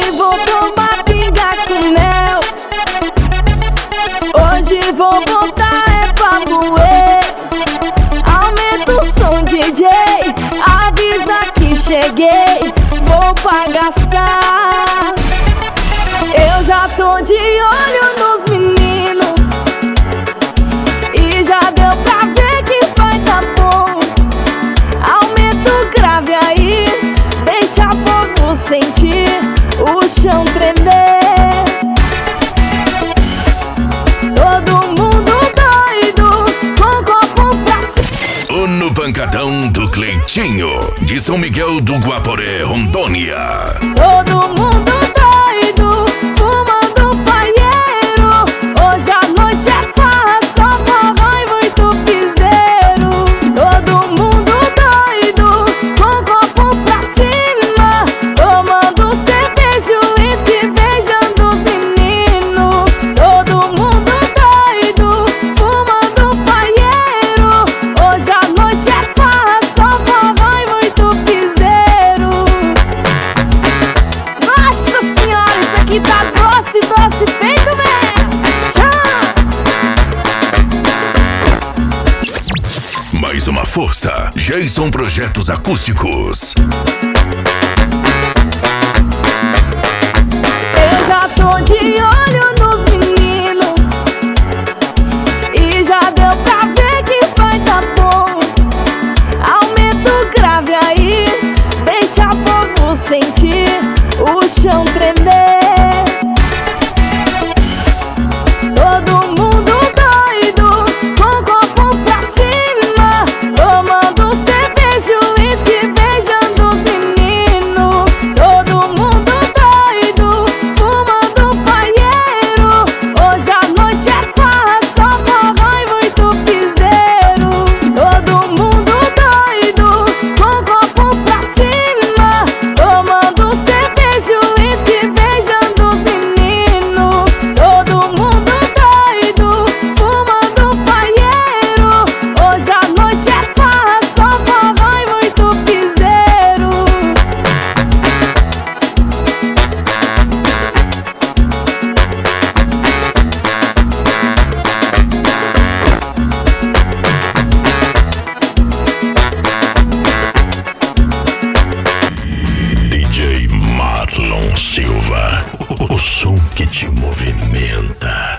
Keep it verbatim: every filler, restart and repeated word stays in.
Hoje vou tomar pinga com mel. Hoje vou botar é pra moer. Aumenta o som, D J, avisa que cheguei, vou bagaçar. Eu já tô de olho nos meninos e já deu pra ver que vai tá bom. Aumenta o grave aí, deixa o povo sentir o chão tremer. Todo mundo doido, com copo pra cima. No pancadão do Cleitinho, de São Miguel do Guaporé, Rondônia. Todo mundo doido, fumando paieiro. Hoje a noite é farra, só forró e muito piseiro. Todo mundo doido, com copo pra cima, tomando cerveja, uísque, beijando os meninos. Todo mundo doido, fumando paieiro. Hoje a noite é farra, só forró e muito piseiro. Nossa senhora, isso aqui tá doce, doce, feito mesmo. Mais uma força, Jason Projetos Acústicos. Eu já tô de olho